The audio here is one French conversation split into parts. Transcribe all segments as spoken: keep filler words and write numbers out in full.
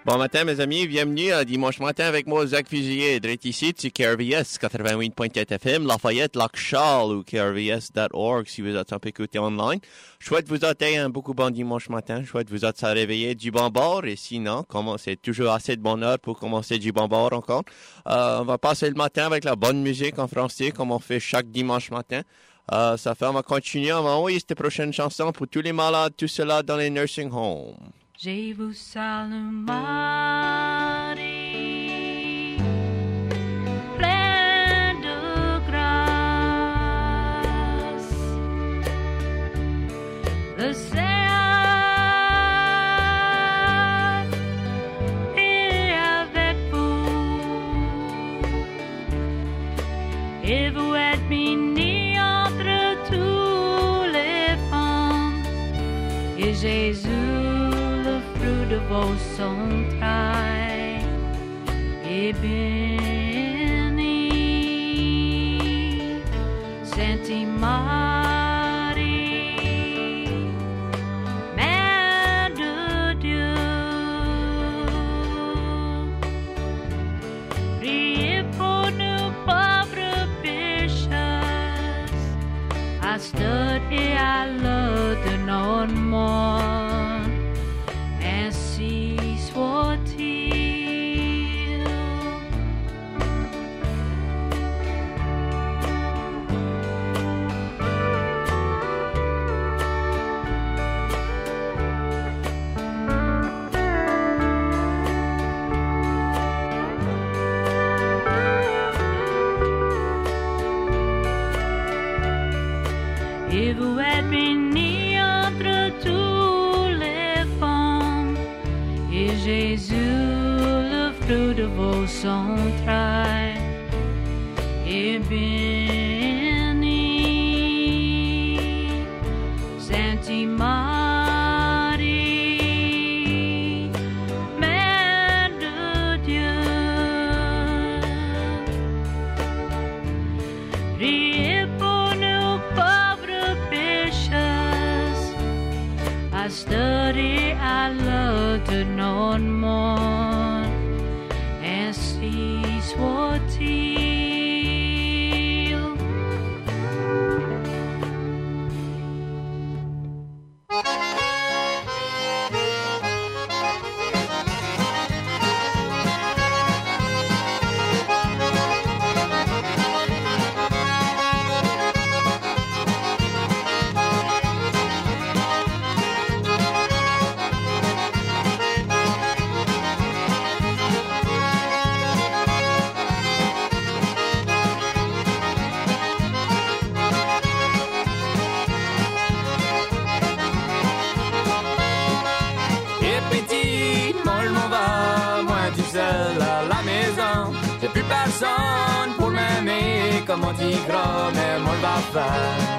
Bon matin, mes amis. Bienvenue à Dimanche matin avec moi, Zach Fusilier. Direct ici, sur K R V S quatre-vingt-huit point quatre F M, Lafayette, Lac-Charles ou K R V S point org si vous êtes un peu écouté online. Je souhaite vous êtes un beaucoup bon dimanche matin. Je souhaite vous êtes à réveiller du bon bord. Et sinon, comment c'est toujours assez de bonne heure pour commencer du bon bord encore. Euh, on va passer le matin avec la bonne musique en français, comme on fait chaque dimanche matin. Euh, ça fait, on va continuer. On va envoyer cette prochaine chanson pour tous les malades, tout cela dans les nursing homes. Je vous salue Marie, pleine de grâce. Le Seigneur est avec vous, et vous êtes bénie entre toutes les femmes, et Jésus, de vos entrailles est béni. Sainte Marie, Mère de Dieu, priez pour nous pauvres pécheurs, à cette heure et à l'heure de notre mort. Et vous êtes bénie entre toutes les femmes, et Jésus, le fruit de vos entrailles, est béni. Sainte Marie, Mère de Dieu, priez pour nous pauvres pécheurs, à cette heure et à l'heure de notre mort, ainsi soit-il. Pour m'aimer comme un tigre, mais on va faire.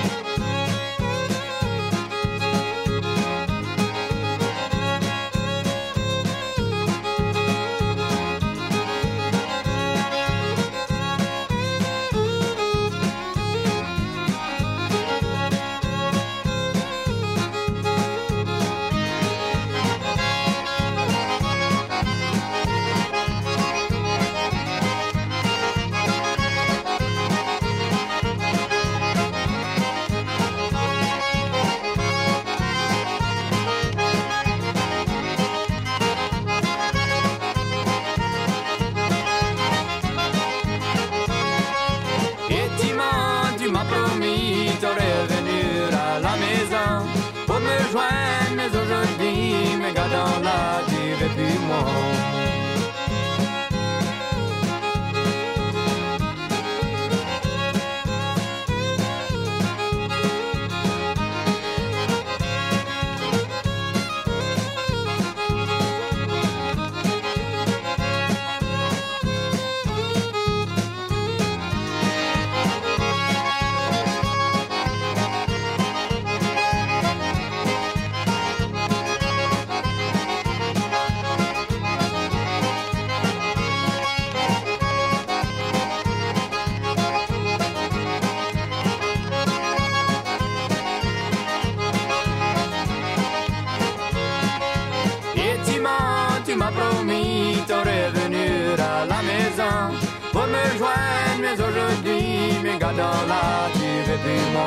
Mais aujourd'hui, mes gars dans la dirait plus moi. mais aujourd'hui, mes gars dans là, tu veux plus moi.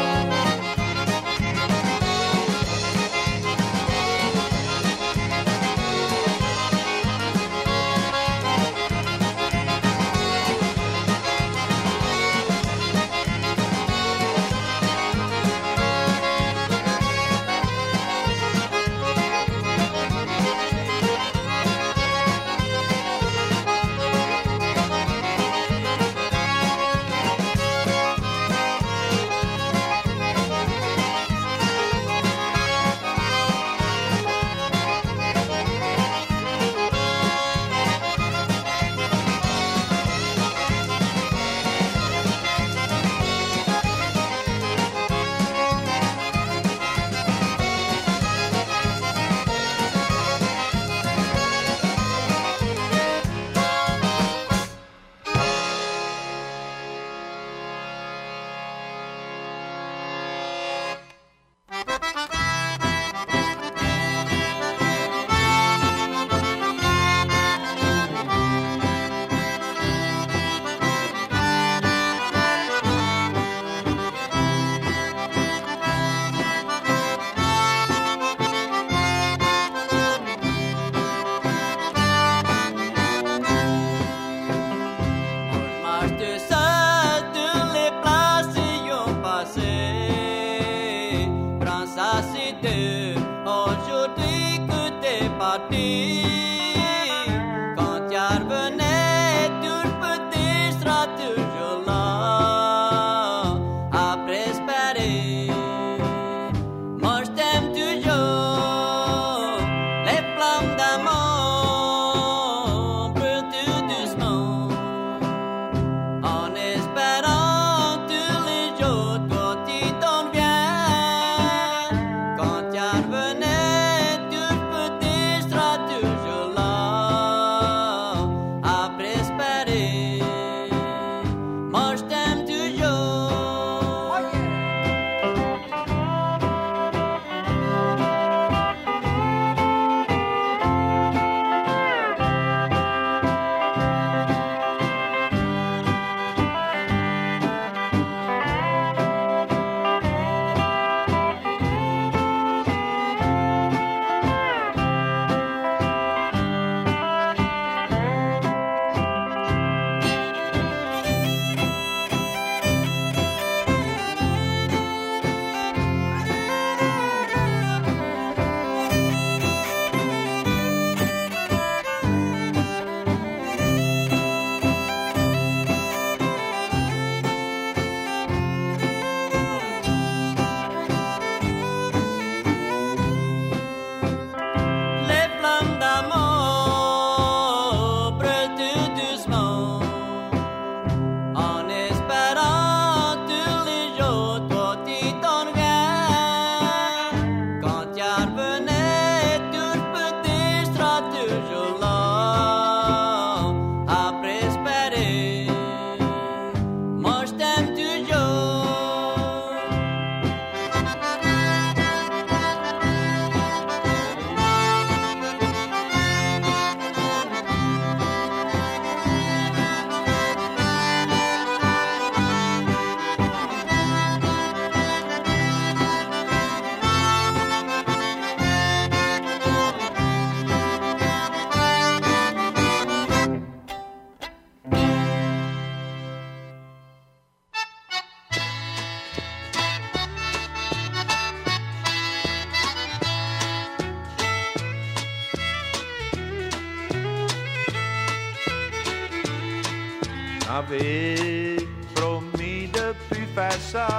J'avais promis de plus faire ça,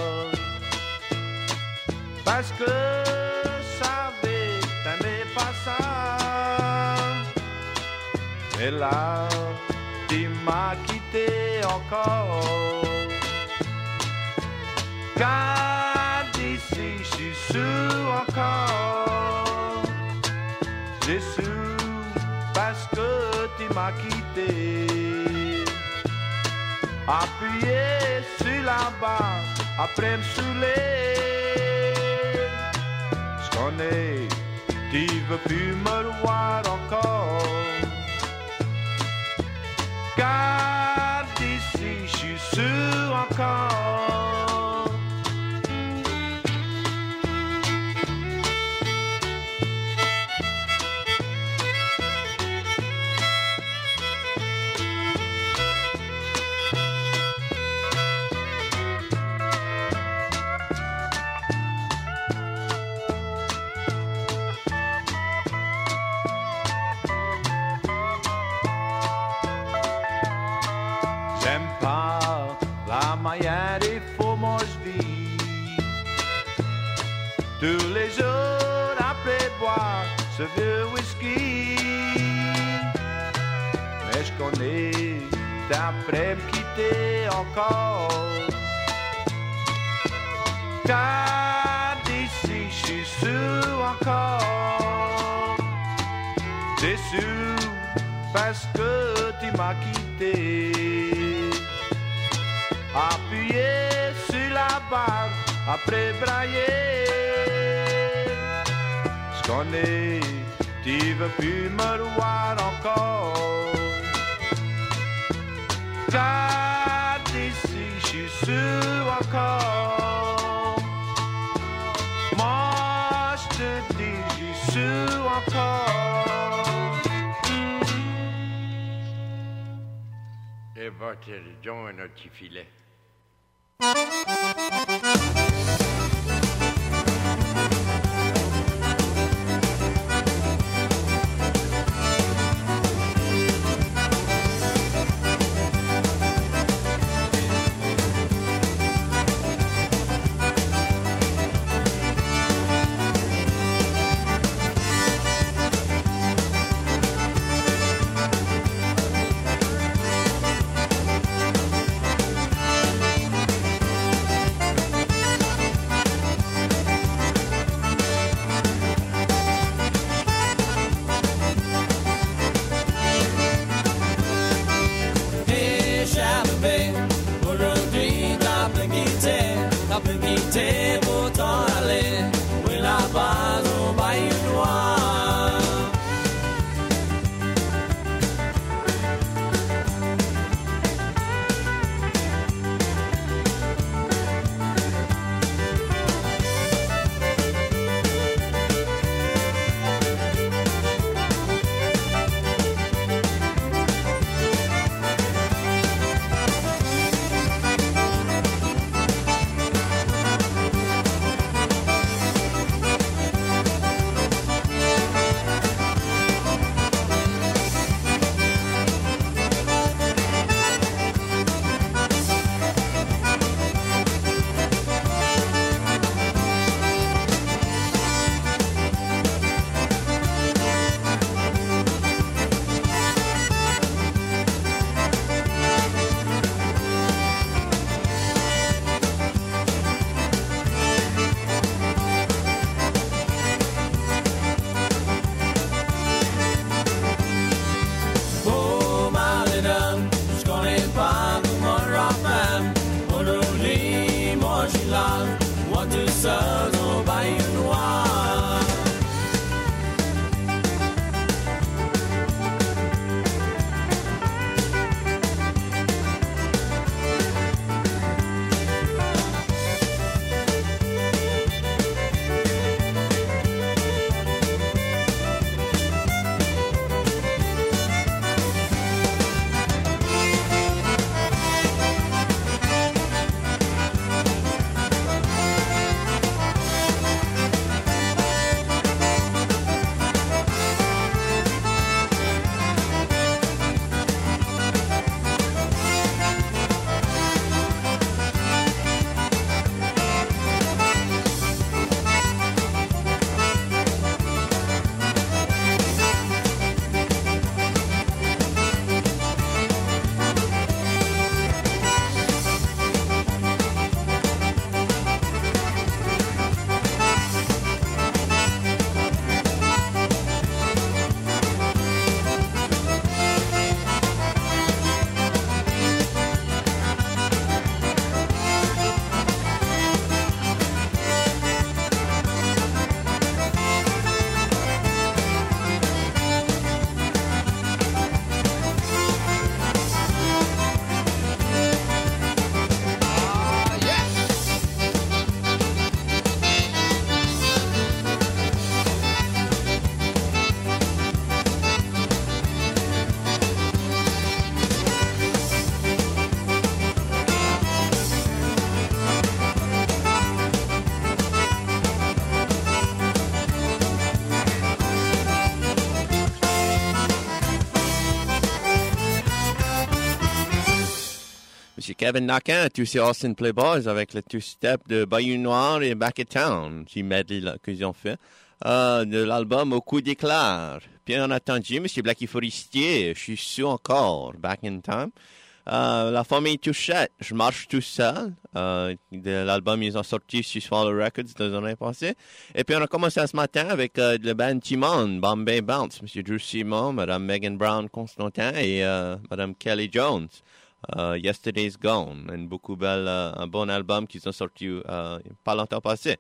parce que savais t'aimais pas ça. Mais là, tu m'as quitté encore, car d'ici je suis sous encore. J'ai su parce que tu m'as quitté. Appuyé sur la barre, après me saouler. J'connais, tu veux plus me voir encore, car d'ici sous encore. J'aime pas la manière des fromages vie. Tous les jours après boire ce vieux whisky. Mais je connais d'après me quitter encore. Car d'ici je suis sous encore. Déçu parce que tu m'as quitté. Appuyé sur la barre, après brailler. Je connais, tu veux plus me voir encore. Car d'ici, je suis sûr encore. Moi, je te dis, je suis sûr encore. Et va-t-il donc un petit filet? c'est Kevin Naquin, tous ces Austin Playboys avec le two-step de Bayou Noir et Back in Town, qui medley là, qu'ils ont fait, euh, de l'album Au coup d'éclair. Bien entendu, M. Blackie Forestier, je suis sûr encore, Back in Time. Euh, la famille Touchette, je marche tout seul. Euh, de l'album, ils ont sorti sur Swallow Records deux années passées. Et puis, on a commencé ce matin avec euh, le band Timon, Bombay Bounce, M. Drew Simon, Mme Megan Brown Constantin et euh, Mme Kelly Jones. Uh, Yesterday's Gone, un beaucoup bel, uh, un bon album qu'ils ont sorti uh, pas longtemps passé.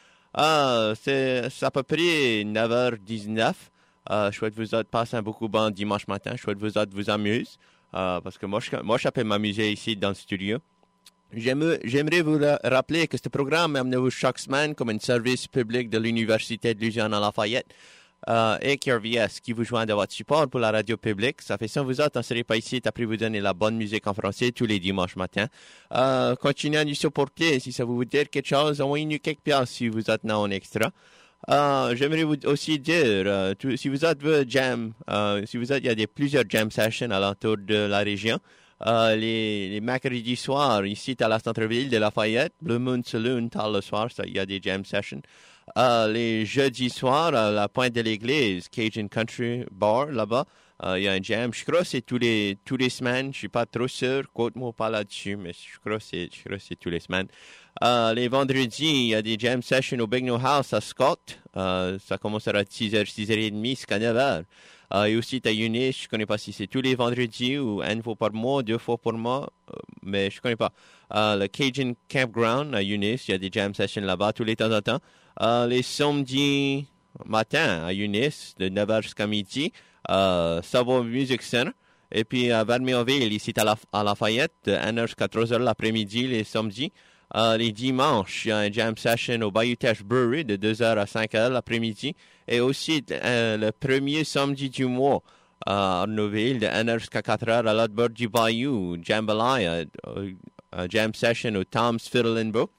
Uh, c'est, c'est à peu près neuf heures dix-neuf. Uh, je souhaite vous autres passer un beaucoup bon dimanche matin. Je souhaite vous autres vous amuser. Uh, parce que moi, je, moi, je peux m'amuser ici dans le studio. J'aimerais, j'aimerais vous ra- rappeler que ce programme est amené chaque semaine comme un service public de l'Université de Louisiane à Lafayette. Uh, et K R V S qui vous joint de votre support pour la radio publique. Ça fait ça, vous autres, on ne serait pas ici après vous donner la bonne musique en français tous les dimanches matins. Uh, continuez à nous supporter. Si ça vous vous dire quelque chose, envoyez-nous quelques pièces si vous êtes là en extra. Uh, j'aimerais vous aussi dire, uh, tout, si vous êtes euh, jam, uh, si vous êtes, il y a des, plusieurs jam sessions alentour de la région. Uh, les, les mercredis soirs, ici, à la centre-ville de Lafayette, Blue Moon Saloon, tard le soir, ça, il y a des jam sessions. Uh, les jeudis soirs, à la pointe de l'église, Cajun Country Bar, là-bas, uh, il y a un jam. Je crois que c'est tous les, tous les semaines. Je suis pas trop sûr. Quote-moi pas là-dessus, mais je crois que c'est, je crois que c'est tous les semaines. Uh, les vendredis, il y a des jam sessions au Big No House à Scott. Uh, ça commencera à six heures, six heures trente jusqu'à neuf heures. Uh, et aussi, à Eunice, je connais pas si c'est tous les vendredis ou une fois par mois, deux fois par mois, uh, mais je connais pas. Uh, le Cajun Campground à Eunice, il y a des jam sessions là-bas tous les temps en temps. Uh, les samedis matin à Eunice, de neuf heures jusqu'à midi, uh, Savoie Music Center. Et puis à Vermionville, ici à, la, à Lafayette, de une heure jusqu'à trois heures l'après-midi, les samedis. Uh, les dimanches, il y a un jam session au Bayou Teche Brewery de deux heures à cinq heures l'après-midi. Et aussi uh, le premier samedi du mois à Arnaudville, de une heure jusqu'à quatre heures à l'autre bord du Bayou, Jambalaya, uh, uh, jam session au Tom's Fiddle and Bow.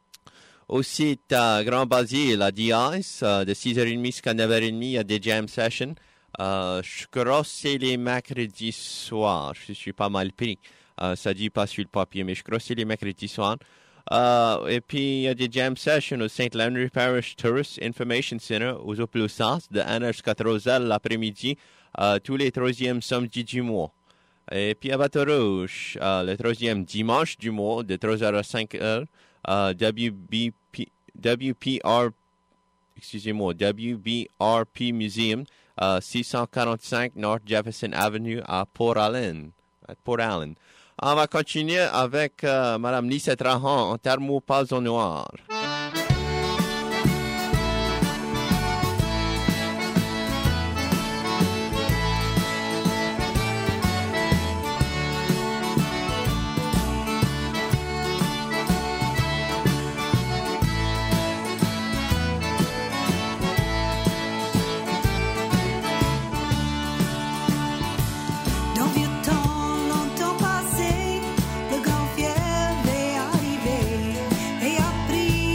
Aussi, à Grand Basile, à D Ice, uh, de six heures trente jusqu'à neuf heures trente, il y a des jam sessions. Uh, je crois que c'est les mercredis soirs. Je suis pas mal pris. Uh, ça dit pas sur le papier, mais je crois que c'est les mercredis soirs. Uh, et puis, il y a des jam sessions au Saint Landry Parish Tourist Information Center, aux Oplosas, de une heure jusqu'à trois heures l'après-midi, uh, tous les troisièmes samedis du mois. Et puis, à Bateau Rouge, uh, le troisième dimanche du mois, de trois heures à cinq heures, uh, W B P, W P R, excusez-moi, W B R P Museum, uh, six cent quarante-cinq North Jefferson Avenue à Port Allen. À Port Allen. On va continuer avec uh, Mme Lisa Trahan en Thermopause au noir. Le grand fier est arrivé et a pris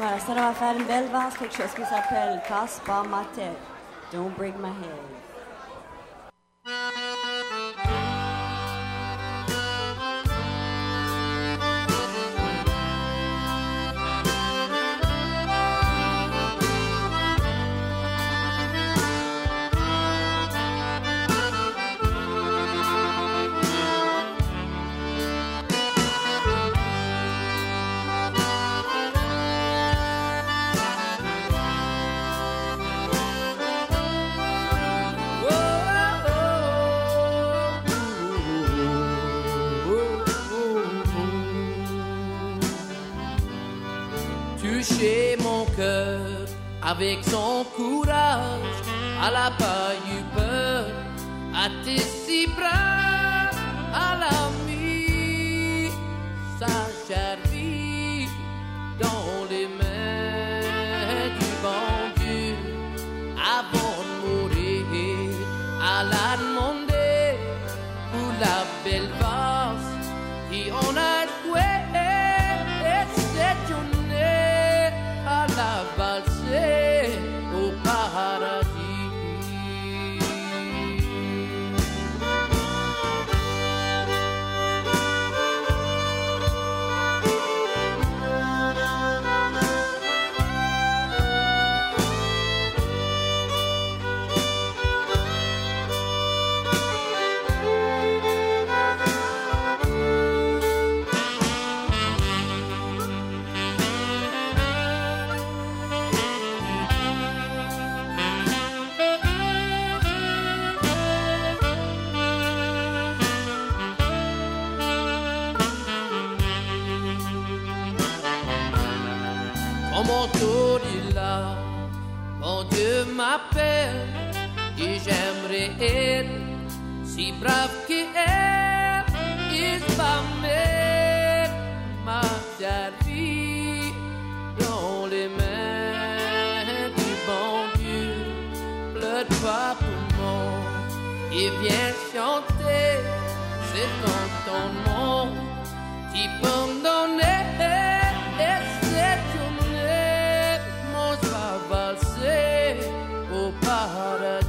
Euh, ça va faire une belle valse, quelque chose qui s'appelle Passe par ma tête. Don't break my head. Toucher mon cœur avec son courage, à la pas eu peur, à tes six bras, à l'ami, sa chère vie dans les mains du bon Dieu, avant de mourir, à la demander pour la belle valse qui on a joué, et c'est une à la valser au paradis. Mon tour est là, mon Dieu m'appelle et j'aimerais être si brave qu'elle, il va mettre ma chère vie dans les mains du bon Dieu. Pleure pas pour moi et viens chanter, c'est dans ton nom qui peut me donner. Valser au paradis.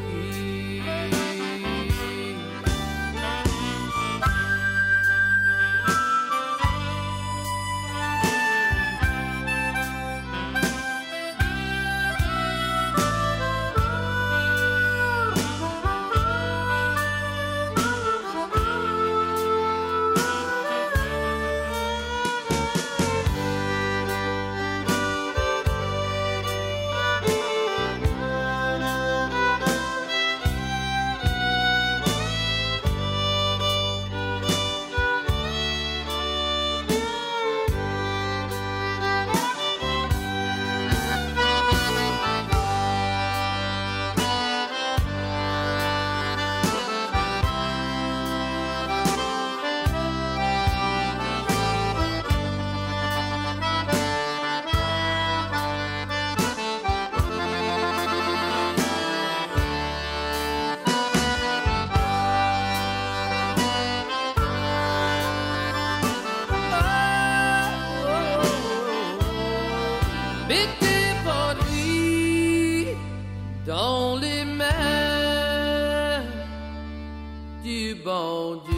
Dans les mains du bon Dieu.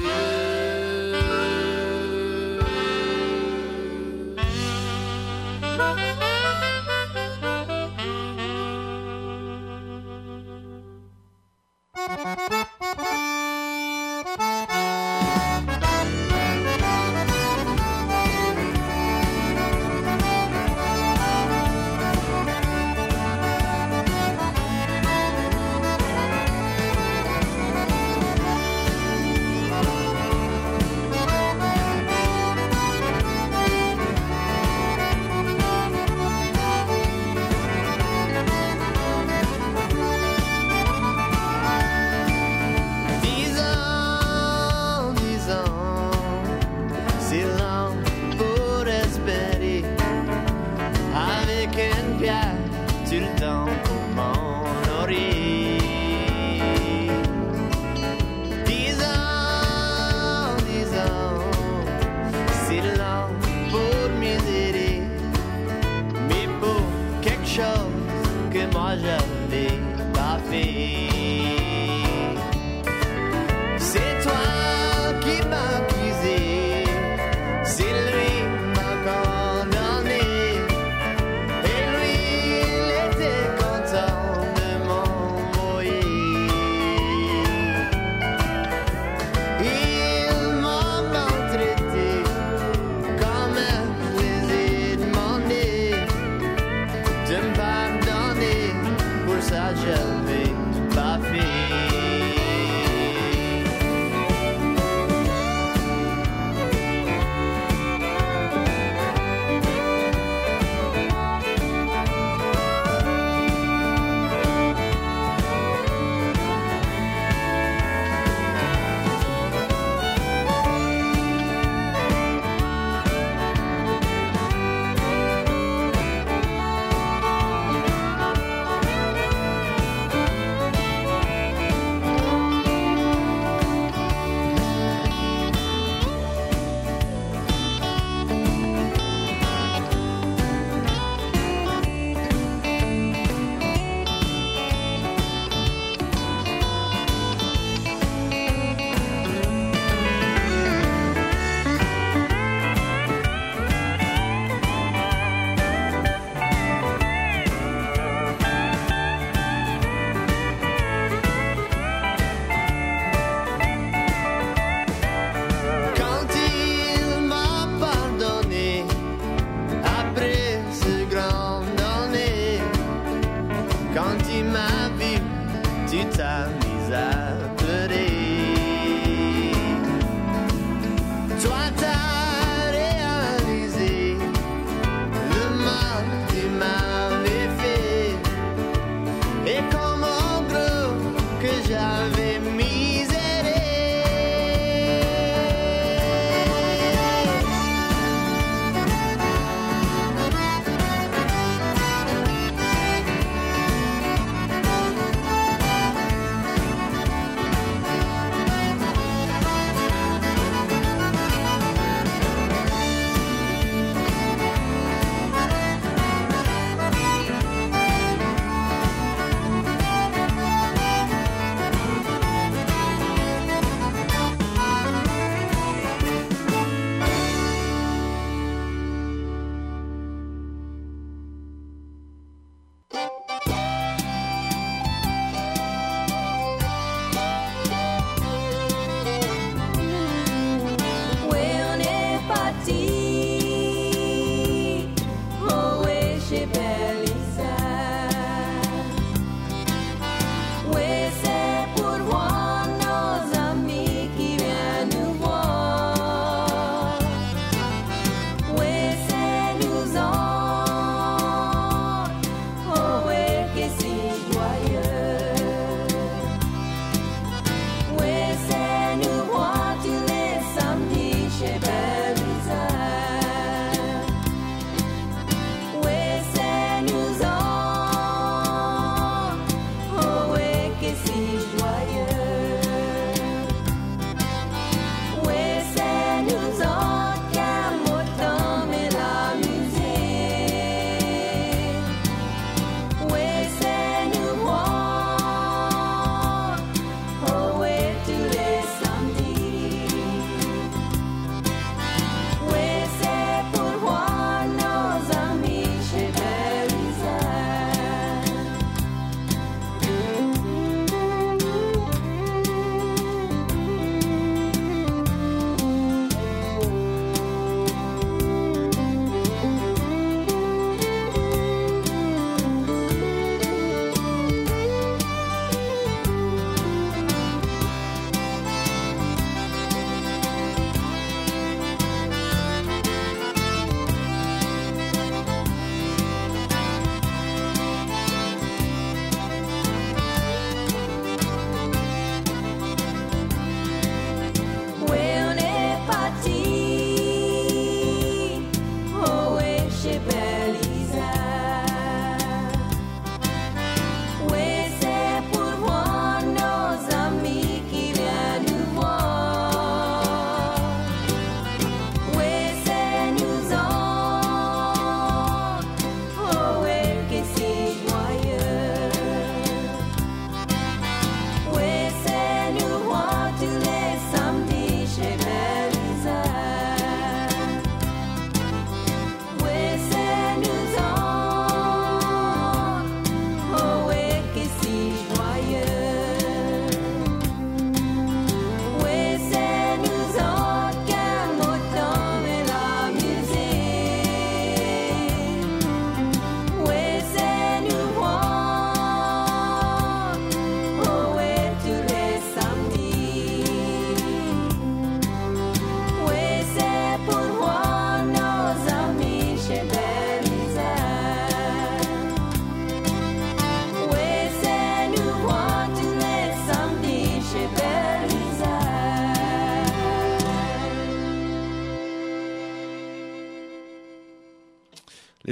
Me que moi j'avais pas fait. C'est toi qui m'as accusé, c'est lui m'a condamné. Et lui, il était content de m'envoyer. Il m'a maltraité quand même je les ai demandé de me pardonner. Pour ça j'avais pas fait. Quand il m'a pardonné, après ce grand donné, quand il m'a vu, tu t'as mis à pleurer. Toi t'as réalisé le mal que tu m'avais fait, et comme en gros que j'avais miséré.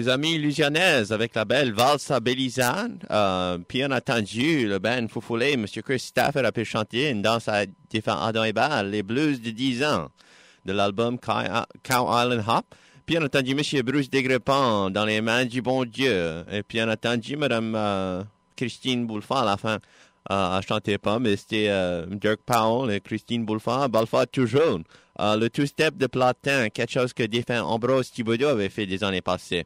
les amis illusionnaises avec la belle valse à Bélisane. Euh, puis on a entendu le band Foufoulé, M. Chris Stafford a pu chanter une danse à défunt Adam et Bal, les blues de dix ans, de l'album Cow Island Hop. Puis on a entendu M. Bruce Desgrepans dans les mains du bon Dieu. Et puis on a entendu Mme euh, Christine Boulfard à la fin. Euh, elle chantait pas, mais c'était euh, Dirk Powell et Christine Boulfard, Balfard toujours. Euh, le two-step de Platin, quelque chose que défunt Ambrose Thibodeau avait fait des années passées.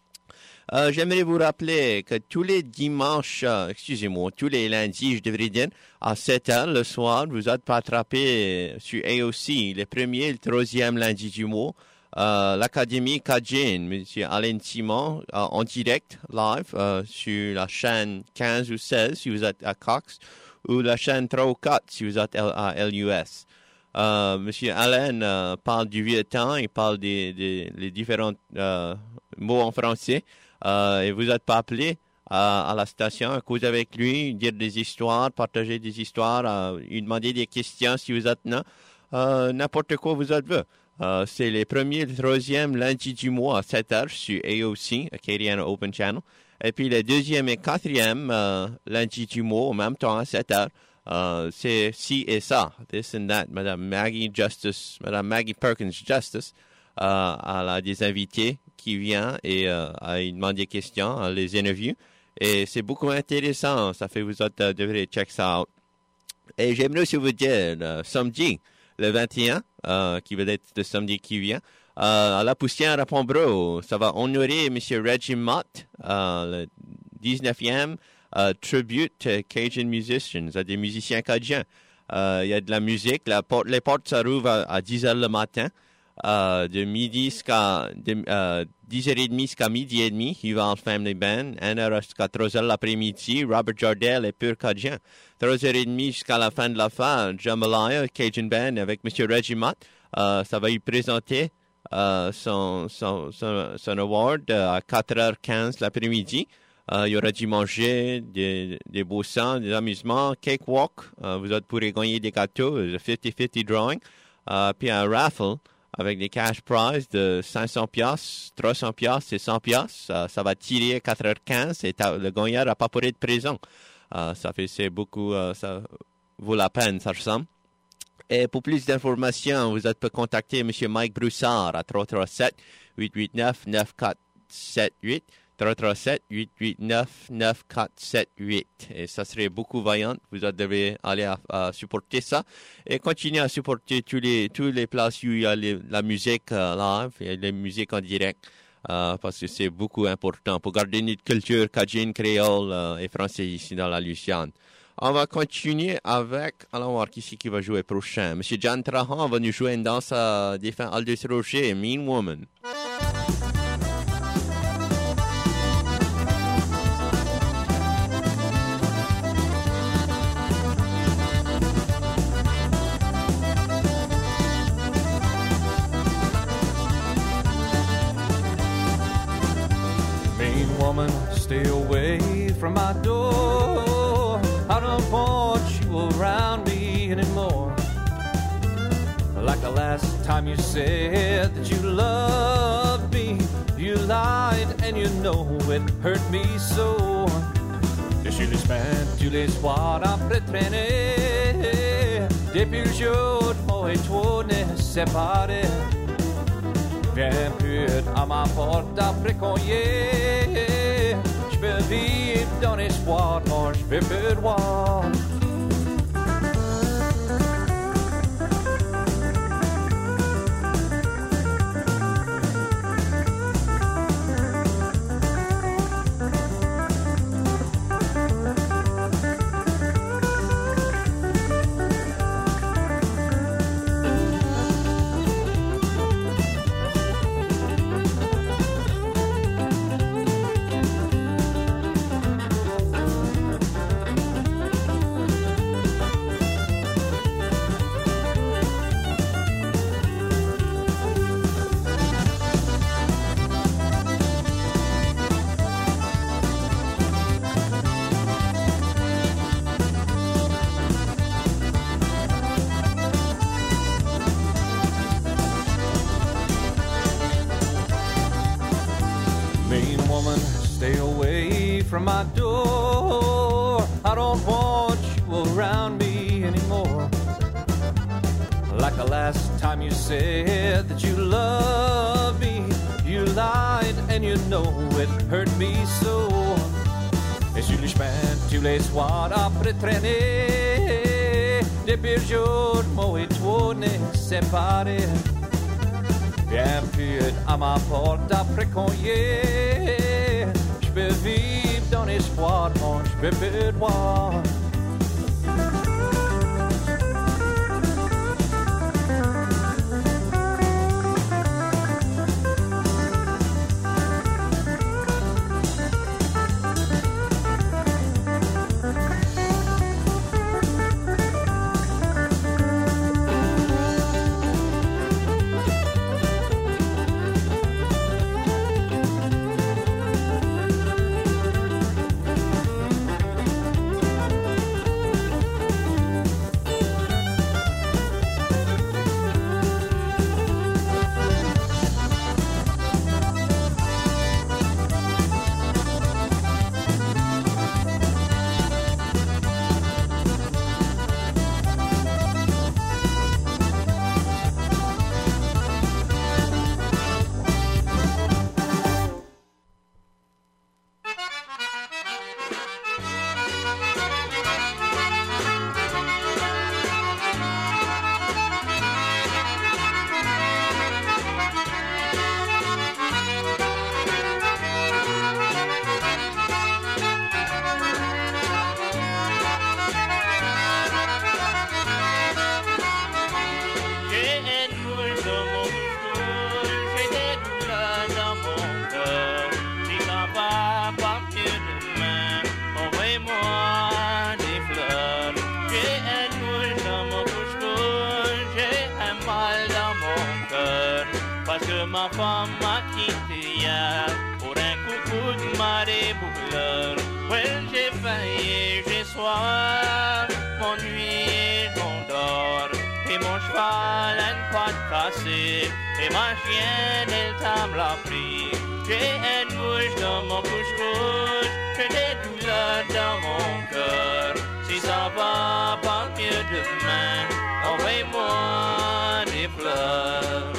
Euh, j'aimerais vous rappeler que tous les dimanches, euh, excusez-moi, tous les lundis, je devrais dire, à sept heures le soir, vous êtes rattrapés sur A O C, le premier et le troisième lundi du mois. Euh, l'Académie Cajun, M. Alain Simon, euh, en direct, live, euh, sur la chaîne quinze ou seize, si vous êtes à Cox, ou la chaîne trois ou quatre, si vous êtes à L U S. Euh, M. Alain euh, parle du vieux temps, il parle des, des les différents euh, mots en français, euh, et vous n'êtes pas appelé à, à la station à causer avec lui, dire des histoires, partager des histoires, euh, lui demander des questions si vous êtes là, euh, n'importe quoi vous êtes veut. Euh, c'est les premiers et le troisième lundi du mois à sept heures sur A O C, Acadiana Open Channel. Et puis le deuxième et quatrième euh, lundi du mois, au même temps à sept heures, euh, c'est ci et ça, this and that. Madame Maggie Justice, Madame Maggie Perkins Justice, euh, elle a des invités qui viennent et euh, elle demande des questions, elle les interview. Et c'est beaucoup intéressant, ça fait vous autres euh, devrez check ça out. Et j'aimerais aussi vous dire, euh, samedi, le vingt et un, euh, qui va être le samedi qui vient, euh, à la Poussière à Pombro, ça va honorer M. Reggie Mott, euh, le dix-neuvième euh, tribute Cajun Musicians, à des musiciens cajuns. Euh, il y a de la musique, la porte, les portes s'ouvrent à, à dix heures le matin, euh, de midi jusqu'à de, euh, dix heures trente jusqu'à midi et demi, Huval Family Band, une heure jusqu'à trois heures l'après-midi, Robert Jardel et Pur Cajun. trois heures trente jusqu'à la fin de la fin, Jambalaya, Cajun Band avec M. Reggie Mott. Euh, ça va lui présenter euh, son, son, son, son award euh, à quatre heures quinze l'après-midi. Euh, il y aura du manger, des, des boissons, des amusements, cakewalk. Euh, vous autres pourrez gagner des gâteaux, le cinquante cinquante drawing. Euh, puis un raffle avec des cash prizes de cinq cents piastres, trois cents piastres et cent piastres. Euh, ça va tirer à quatre heures quinze et le gagnant n'a pas pour être présent. Euh, ça fait c'est beaucoup, euh, ça vaut la peine, ça ressemble. Et pour plus d'informations, vous êtes peut contacter M. Mike Broussard à trois trois sept, huit huit neuf, neuf quatre sept huit, trois trois sept, huit huit neuf, neuf quatre sept huit. Et ça serait beaucoup vaillant. Vous devez aller à, à supporter ça et continuer à supporter tous les, tous les places où il y a les, la musique euh, live et la musique en direct. Euh, parce que c'est beaucoup important pour garder notre culture cajun, créole euh, et français ici dans la Louisiane. On va continuer avec, allons voir qui c'est qui va jouer prochain. Monsieur John Trahan va nous jouer une danse à défunt Aldous Rocher, Mean Woman. Woman, stay away from my door. I don't want you around me anymore. Like the last time you said that you loved me, you lied and you know it hurt me so. Je suis les semaines, tous les soirs après traîner. Depuis le jour de moi et toi n'est séparé. Viens plus à ma porte après qu'on y est. Je veux vivre dans l'espoir quand je veux plus droit. from my door. I don't want you around me anymore. Like the last time you said that you loved me, you lied and you know it hurt me so. Et sur le chemin tous les soirs après traîner, des pires jours, moi et toi on est séparés. Viens plus à ma porte après qu'on y est. Je peux vivre dans l'espoir, mon je peux plus voir. Ma femme m'a quitté hier pour un coucou de marée boucleur. Well, j'ai failli, j'ai soif, mon nuit, mon dort. Et mon cheval a une patte cassée, et ma chienne, elle t'a l'a pris. J'ai une bouche dans mon couche-couche, j'ai des douleurs dans mon cœur. Si ça va pas mieux demain, envoie-moi des fleurs.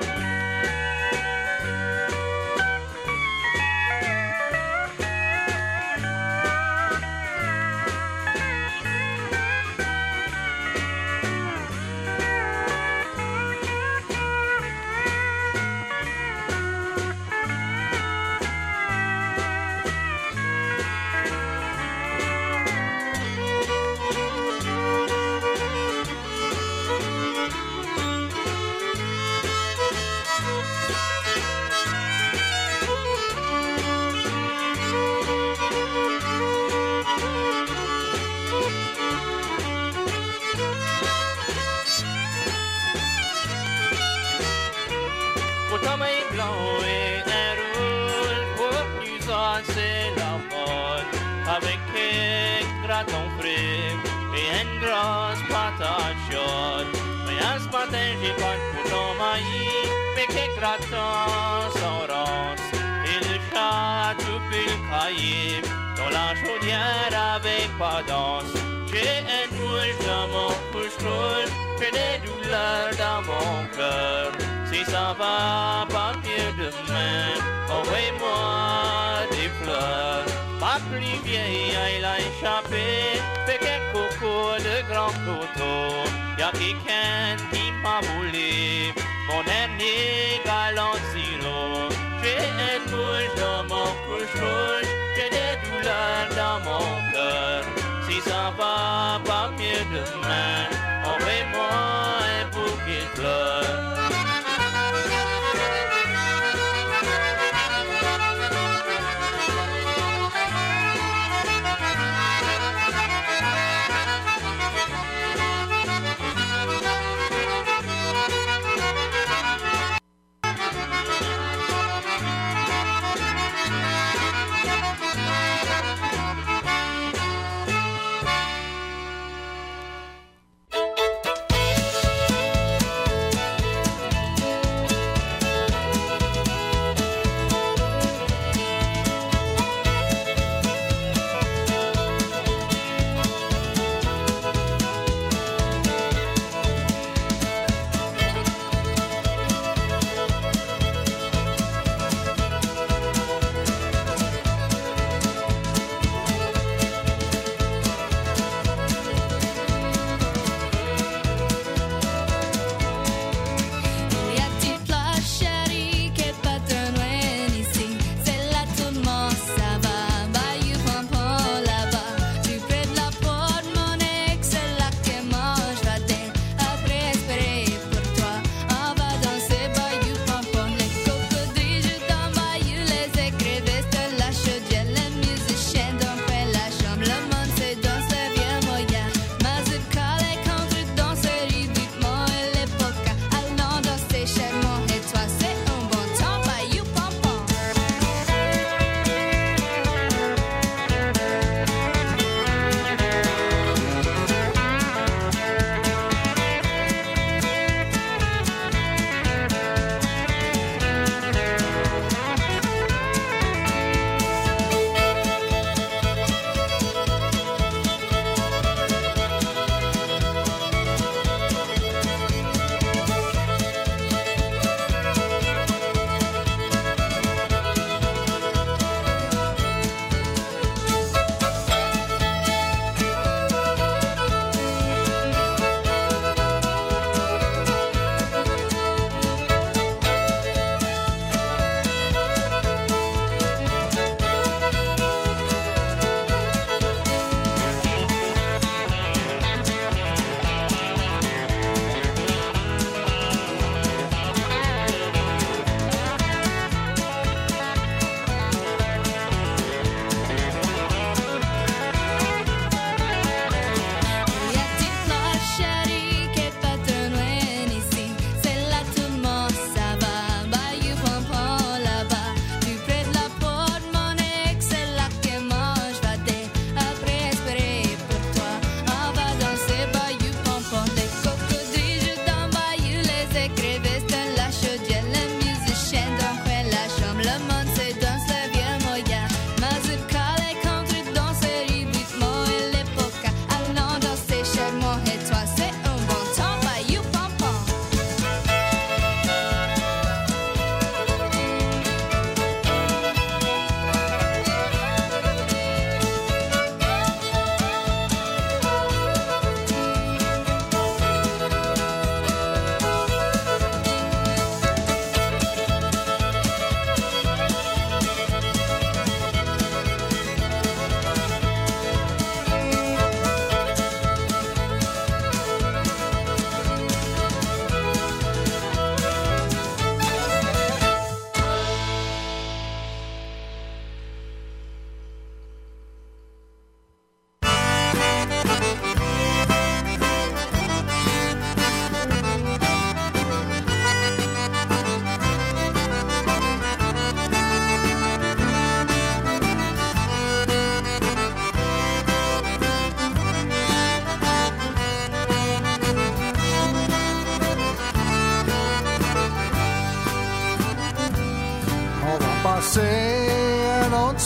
ton frère et une grosse patate chaude. Mais à ce matin, j'ai pas de bouton maïs, mais quelques gratins sans rance. Et le chat tout puis le cahier, dans la chaudière avec pas danse. J'ai une bouche dans mon couche-couche, j'ai des douleurs dans mon cœur. Si ça va pas mieux demain, envoie-moi des fleurs. Ma plus vieille, elle a échappé, fait quelques cocos de grands coteaux. Y'a quelqu'un qui m'a volé, mon dernier galant sirop. J'ai une bouche dans mon couche-couche, j'ai des douleurs dans mon cœur. Si ça va pas mieux demain, envoie-moi un bouquet de fleurs.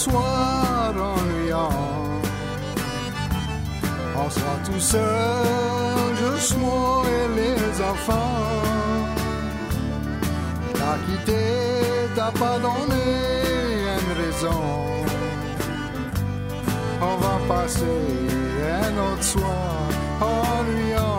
soir ennuyant. On sera tout seul, juste moi et les enfants. T'as quitté, t'as pas donné une raison. On va passer un autre soir ennuyant.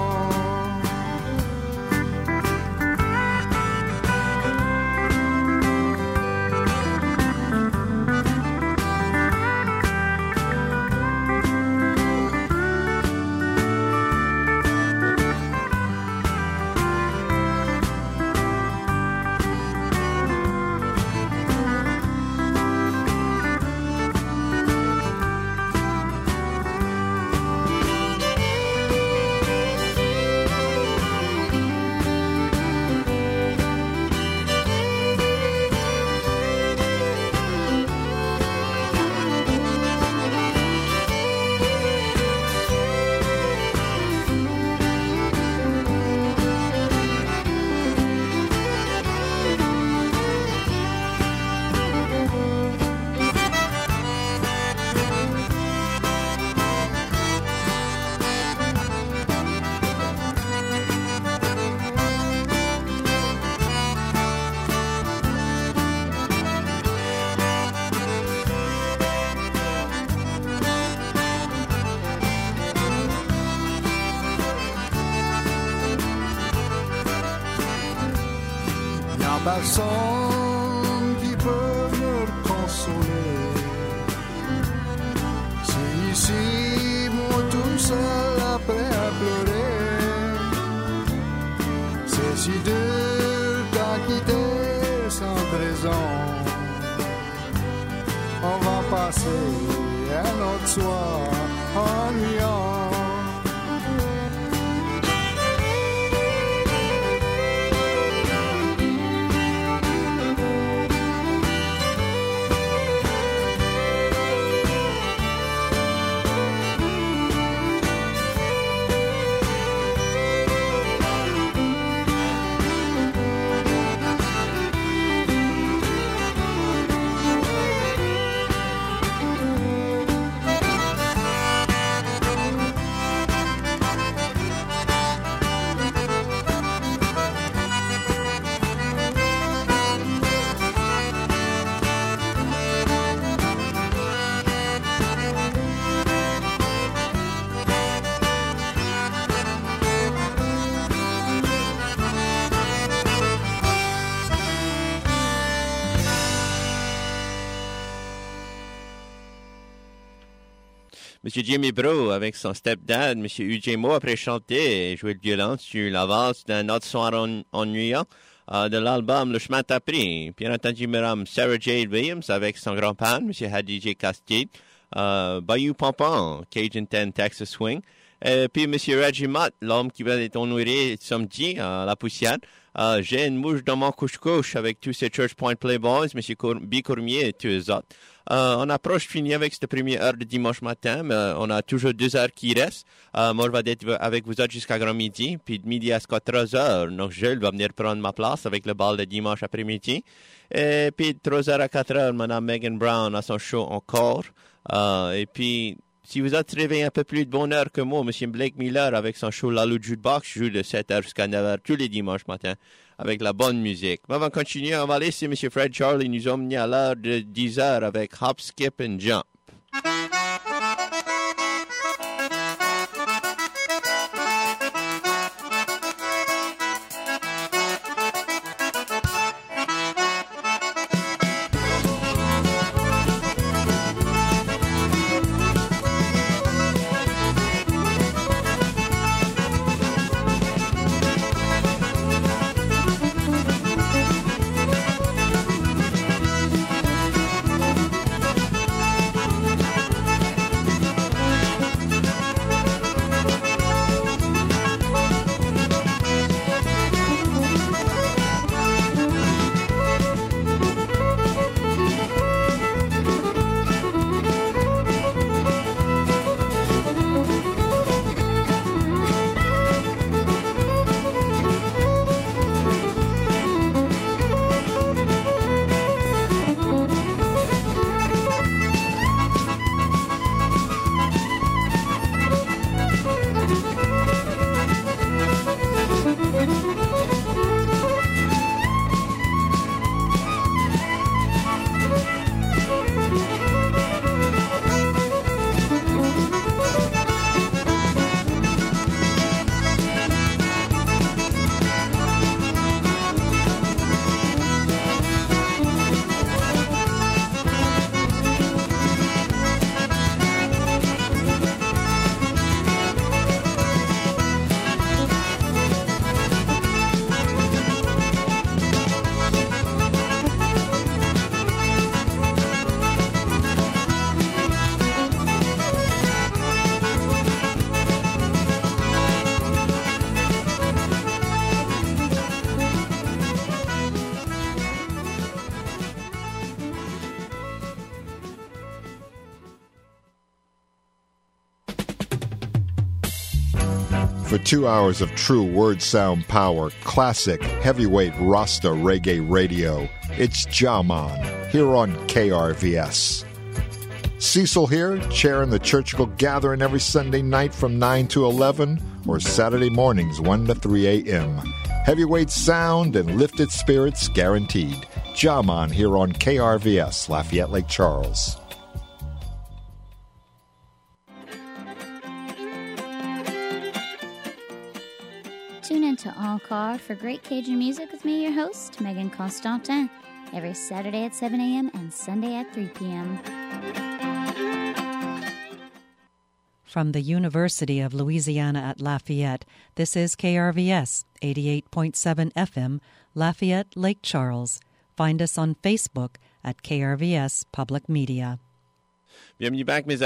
Personne qui peut me consoler. C'est ici, moi tout seul après à pleurer. C'est si dur d'à quitter sans raison. On va passer un autre soir ennuyant. Monsieur Jimmy Bro, avec son stepdad, Monsieur U J Mo, après chanter et jouer le violon sur la valse d'un autre soir en, ennuyant euh, de l'album Le Chemin t'a pris. Bien entendu, Madame Sarah Jade Williams avec son grand-père, Monsieur Hadi J. Castille, euh, Bayou Pompon, Cajun dix Texas Swing, et puis Monsieur Reggie Mott, l'homme qui va être honoré samedi à la poussière. Euh, j'ai une mouche dans mon couche-couche avec tous ces Church Point Playboys, Monsieur Cour- B. Courmier et tous les autres. Euh, on approche fini avec cette première heure de dimanche matin, mais on a toujours deux heures qui restent. Euh, moi, je vais être avec vous autres jusqu'à grand midi, puis de midi à trois heures, donc Jules va venir prendre ma place avec le bal de dimanche après-midi. Et puis de trois heures à quatre heures, Madame Megan Brown a son show encore. Euh, et puis, si vous êtes réveillé un peu plus de bonne heure que moi, Monsieur Blake Miller avec son show La Lou Jukebox joue de sept heures jusqu'à neuf heures tous les dimanches matins avec la bonne musique. Mais avant de continuer, on va laisser Monsieur Fred Charlie nous emmener à l'heure de dix heures avec Hop, Skip and Jump. Thank for two hours of true word sound power, classic heavyweight Rasta reggae radio. It's Jaman here on K R V S. Cecil here, chairing the Churchill Gathering every Sunday night from nine to eleven or Saturday mornings one to three a.m. Heavyweight sound and lifted spirits guaranteed. Jaman here on K R V S, Lafayette Lake Charles. Tune into Encore for great Cajun music with me, your host, Megan Constantin, every Saturday at seven a.m. and Sunday at three p.m. From the University of Louisiana at Lafayette, this is K R V S, eighty-eight point seven F M, Lafayette, Lake Charles. Find us on Facebook at K R V S Public Media. Bienvenue back, mes